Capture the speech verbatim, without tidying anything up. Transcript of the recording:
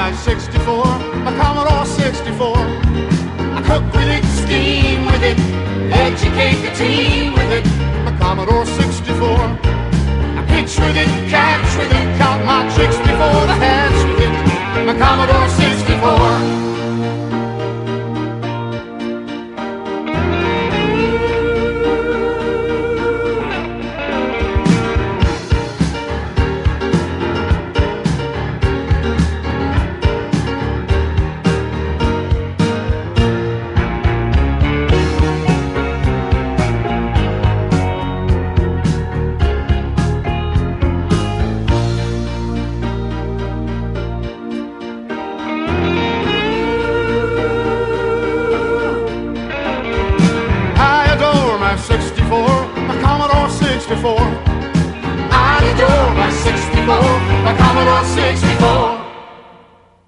my sixty-four, my Commodore sixty-four. I cook with it, steam with it, educate the team with it, my Commodore sixty-four. I pitch with it, catch with it, count my tricks before the hatch with it, my Commodore sixty-four. sixty-four, my Commodore sixty-four. I adore my sixty-four, my Commodore sixty-four.